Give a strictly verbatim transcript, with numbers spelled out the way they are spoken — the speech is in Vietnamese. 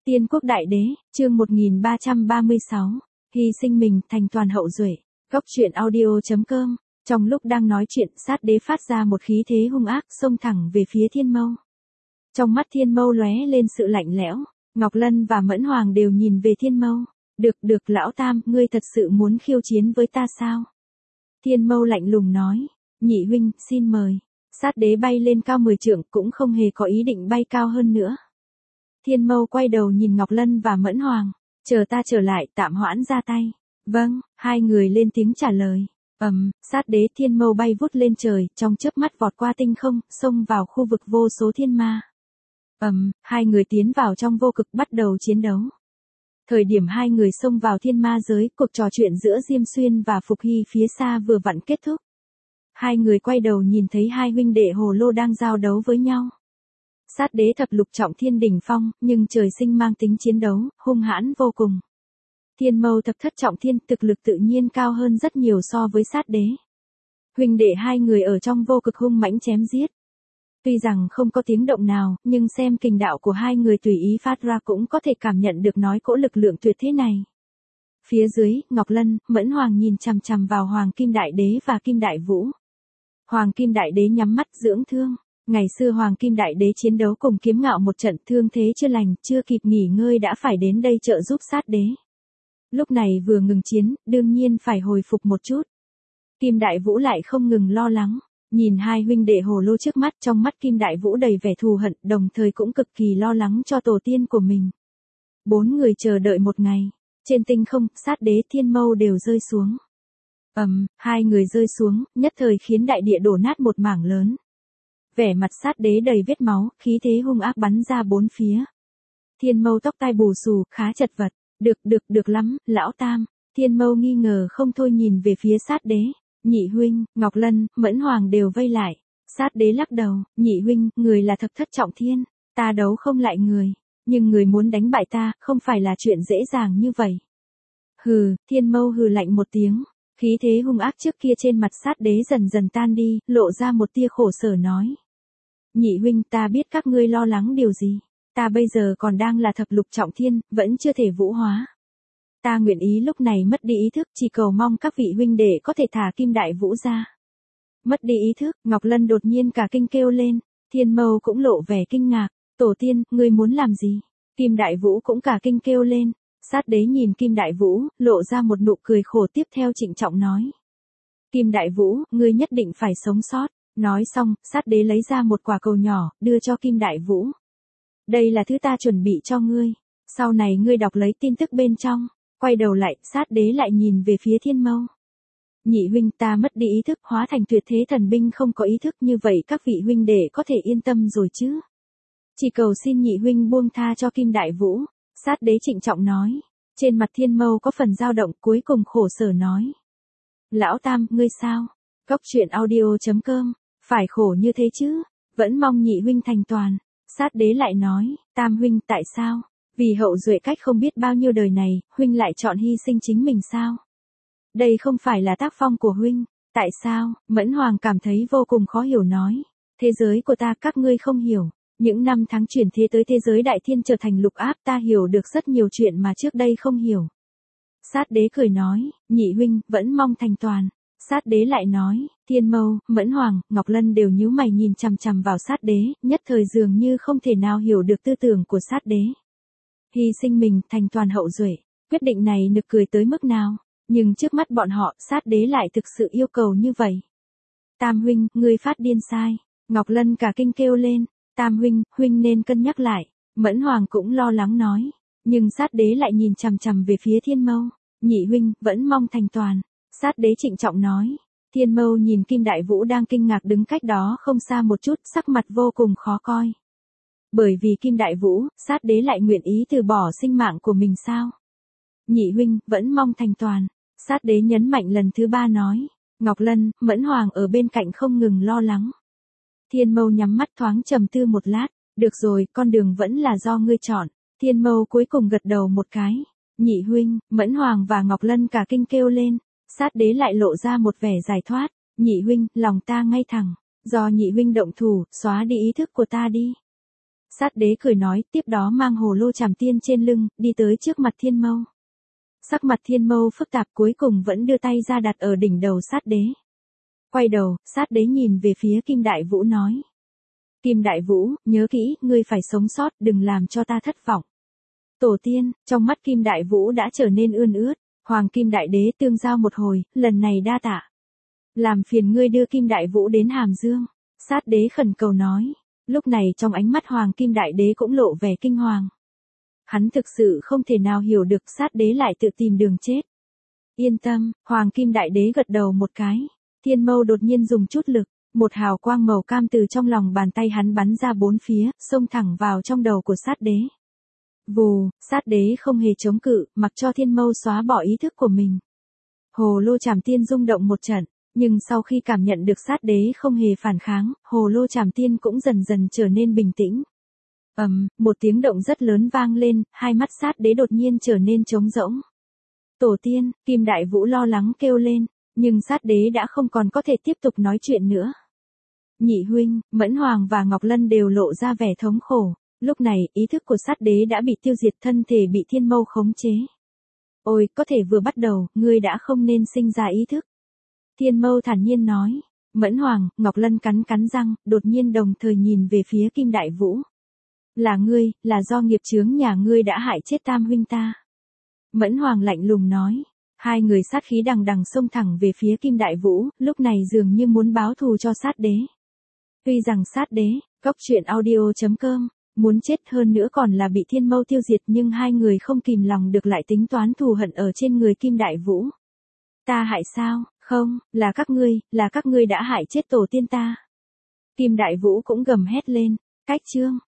Tiên quốc đại đế, chương một nghìn ba trăm ba mươi sáu, hy sinh mình thành toàn hậu duệ. Góc truyện audio.com. Trong lúc đang nói chuyện, sát đế phát ra một khí thế hung ác xông thẳng về phía Thiên Mâu. Trong mắt Thiên Mâu lóe lên sự lạnh lẽo, Ngọc Lân và Mẫn Hoàng đều nhìn về Thiên Mâu. Được được lão tam, ngươi thật sự muốn khiêu chiến với ta sao? Thiên Mâu lạnh lùng nói, nhị huynh, xin mời. Sát đế bay lên cao mười trượng cũng không hề có ý định bay cao hơn nữa. Thiên Mâu quay đầu nhìn Ngọc Lân và Mẫn Hoàng, chờ ta trở lại, tạm hoãn ra tay. Vâng, hai người lên tiếng trả lời. Ầm, um, sát đế Thiên Mâu bay vút lên trời, trong chớp mắt vọt qua tinh không, xông vào khu vực vô số thiên ma. Ầm, um, hai người tiến vào trong vô cực bắt đầu chiến đấu. Thời điểm hai người xông vào thiên ma giới, cuộc trò chuyện giữa Diêm Xuyên và Phục Hy phía xa vừa vặn kết thúc. Hai người quay đầu nhìn thấy hai huynh đệ Hồ Lô đang giao đấu với nhau. Sát đế thập lục trọng thiên đỉnh phong, nhưng trời sinh mang tính chiến đấu, hung hãn vô cùng. Thiên Mâu thập thất trọng thiên, thực lực tự nhiên cao hơn rất nhiều so với sát đế. Huynh đệ hai người ở trong vô cực hung mãnh chém giết. Tuy rằng không có tiếng động nào, nhưng xem kình đạo của hai người tùy ý phát ra cũng có thể cảm nhận được nói cỗ lực lượng tuyệt thế này. Phía dưới, Ngọc Lân, Mẫn Hoàng nhìn chằm chằm vào Hoàng Kim Đại Đế và Kim Đại Vũ. Hoàng Kim Đại Đế nhắm mắt dưỡng thương. Ngày xưa Hoàng Kim Đại Đế chiến đấu cùng Kiếm Ngạo một trận, thương thế chưa lành, chưa kịp nghỉ ngơi đã phải đến đây trợ giúp sát đế. Lúc này vừa ngừng chiến, đương nhiên phải hồi phục một chút. Kim Đại Vũ lại không ngừng lo lắng, nhìn hai huynh đệ Hồ Lô trước mắt, trong mắt Kim Đại Vũ đầy vẻ thù hận, đồng thời cũng cực kỳ lo lắng cho tổ tiên của mình. Bốn người chờ đợi một ngày, trên tinh không, sát đế Thiên Mâu đều rơi xuống. Ầm, um, hai người rơi xuống, nhất thời khiến đại địa đổ nát một mảng lớn. Vẻ mặt sát đế đầy vết máu, khí thế hung ác bắn ra bốn phía. Thiên Mâu tóc tai bù xù, khá chật vật. Được được được lắm, lão tam. Thiên Mâu nghi ngờ không thôi nhìn về phía sát đế. Nhị huynh, Ngọc Lân, Mẫn Hoàng đều vây lại. Sát đế lắc đầu, nhị huynh, người là thập thất trọng thiên. Ta đấu không lại người. Nhưng người muốn đánh bại ta, không phải là chuyện dễ dàng như vậy. Hừ, Thiên Mâu hừ lạnh một tiếng. Khí thế hung ác trước kia trên mặt sát đế dần dần tan đi, lộ ra một tia khổ sở nói. Nhị huynh, ta biết các ngươi lo lắng điều gì. Ta bây giờ còn đang là thập lục trọng thiên, vẫn chưa thể vũ hóa. Ta nguyện ý lúc này mất đi ý thức, chỉ cầu mong các vị huynh đệ có thể thả Kim Đại Vũ ra. Mất đi ý thức, Ngọc Lân đột nhiên cả kinh kêu lên. Thiên Mâu cũng lộ vẻ kinh ngạc. Tổ tiên, ngươi muốn làm gì? Kim Đại Vũ cũng cả kinh kêu lên. Sát đế nhìn Kim Đại Vũ, lộ ra một nụ cười khổ, tiếp theo trịnh trọng nói. Kim Đại Vũ, ngươi nhất định phải sống sót. Nói xong, sát đế lấy ra một quả cầu nhỏ, đưa cho Kim Đại Vũ. Đây là thứ ta chuẩn bị cho ngươi. Sau này ngươi đọc lấy tin tức bên trong. Quay đầu lại, sát đế lại nhìn về phía Thiên Mâu. Nhị huynh, ta mất đi ý thức, hóa thành tuyệt thế thần binh không có ý thức, như vậy các vị huynh đệ có thể yên tâm rồi chứ. Chỉ cầu xin nhị huynh buông tha cho Kim Đại Vũ. Sát đế trịnh trọng nói. Trên mặt Thiên Mâu có phần dao động, cuối cùng khổ sở nói. Lão tam, ngươi sao? Góc truyện audio.com. Phải khổ như thế chứ? Vẫn mong nhị huynh thành toàn. Sát đế lại nói, tam huynh, tại sao? Vì hậu duệ cách không biết bao nhiêu đời này, huynh lại chọn hy sinh chính mình sao? Đây không phải là tác phong của huynh. Tại sao? Mẫn Hoàng cảm thấy vô cùng khó hiểu nói. Thế giới của ta các ngươi không hiểu. Những năm tháng chuyển thế tới thế giới đại thiên trở thành lục áp, ta hiểu được rất nhiều chuyện mà trước đây không hiểu. Sát đế cười nói, nhị huynh, vẫn mong thành toàn. Sát đế lại nói, Thiên Mâu, Mẫn Hoàng, Ngọc Lân đều nhíu mày nhìn chằm chằm vào sát đế, nhất thời dường như không thể nào hiểu được tư tưởng của sát đế. Hy sinh mình, thành toàn hậu duệ, quyết định này nực cười tới mức nào, nhưng trước mắt bọn họ, sát đế lại thực sự yêu cầu như vậy. Tam huynh, ngươi phát điên sai. Ngọc Lân cả kinh kêu lên, Tam huynh, huynh nên cân nhắc lại. Mẫn Hoàng cũng lo lắng nói, nhưng sát đế lại nhìn chằm chằm về phía Thiên Mâu. Nhị huynh, vẫn mong thành toàn. Sát đế trịnh trọng nói. Thiên Mâu nhìn Kim Đại Vũ đang kinh ngạc đứng cách đó không xa một chút, sắc mặt vô cùng khó coi. Bởi vì Kim Đại Vũ, sát đế lại nguyện ý từ bỏ sinh mạng của mình sao? Nhị huynh, vẫn mong thành toàn. Sát đế nhấn mạnh lần thứ ba nói. Ngọc Lân, Mẫn Hoàng ở bên cạnh không ngừng lo lắng. Thiên Mâu nhắm mắt thoáng trầm tư một lát. Được rồi, con đường vẫn là do ngươi chọn. Thiên Mâu cuối cùng gật đầu một cái. Nhị huynh, Mẫn Hoàng và Ngọc Lân cả kinh kêu lên. Sát đế lại lộ ra một vẻ giải thoát. Nhị huynh, lòng ta ngay thẳng. Do nhị huynh động thủ, xóa đi ý thức của ta đi. Sát đế cười nói, tiếp đó mang hồ lô trảm tiên trên lưng, đi tới trước mặt Thiên Mâu. Sắc mặt Thiên Mâu phức tạp cuối cùng vẫn đưa tay ra đặt ở đỉnh đầu sát đế. Quay đầu, sát đế nhìn về phía Kim Đại Vũ nói. Kim Đại Vũ, nhớ kỹ, ngươi phải sống sót, đừng làm cho ta thất vọng. Tổ tiên, trong mắt Kim Đại Vũ đã trở nên ươn ướt, Hoàng Kim Đại Đế tương giao một hồi, lần này đa tạ. Làm phiền ngươi đưa Kim Đại Vũ đến Hàm Dương. Sát đế khẩn cầu nói. Lúc này trong ánh mắt Hoàng Kim Đại Đế cũng lộ vẻ kinh hoàng. Hắn thực sự không thể nào hiểu được sát đế lại tự tìm đường chết. Yên tâm, Hoàng Kim Đại Đế gật đầu một cái. Thiên Mâu đột nhiên dùng chút lực, một hào quang màu cam từ trong lòng bàn tay hắn bắn ra bốn phía, xông thẳng vào trong đầu của sát đế. Vù, sát đế không hề chống cự, mặc cho Thiên Mâu xóa bỏ ý thức của mình. Hồ lô trảm tiên rung động một trận, nhưng sau khi cảm nhận được sát đế không hề phản kháng, hồ lô trảm tiên cũng dần dần trở nên bình tĩnh. Ầm, um, một tiếng động rất lớn vang lên, hai mắt sát đế đột nhiên trở nên trống rỗng. Tổ tiên, Kim Đại Vũ lo lắng kêu lên, nhưng sát đế đã không còn có thể tiếp tục nói chuyện nữa. Nhị huynh, Mẫn Hoàng và Ngọc Lân đều lộ ra vẻ thống khổ, lúc này ý thức của sát đế đã bị tiêu diệt, thân thể bị Thiên Mâu khống chế. Ôi, có thể vừa bắt đầu, ngươi đã không nên sinh ra ý thức. Thiên Mâu thản nhiên nói. Mẫn Hoàng, Ngọc Lân cắn cắn răng, đột nhiên đồng thời nhìn về phía Kim Đại Vũ. Là ngươi, là do nghiệp chướng nhà ngươi đã hại chết tam huynh ta. Mẫn Hoàng lạnh lùng nói. Hai người sát khí đằng đằng xông thẳng về phía Kim Đại Vũ, lúc này dường như muốn báo thù cho sát đế. Tuy rằng sát đế, cốc truyện audio chấm com, muốn chết hơn nữa còn là bị Thiên Mâu tiêu diệt, nhưng hai người không kìm lòng được lại tính toán thù hận ở trên người Kim Đại Vũ. Ta hại sao? Không, là các ngươi, là các ngươi đã hại chết tổ tiên ta. Kim Đại Vũ cũng gầm hét lên, cách chương.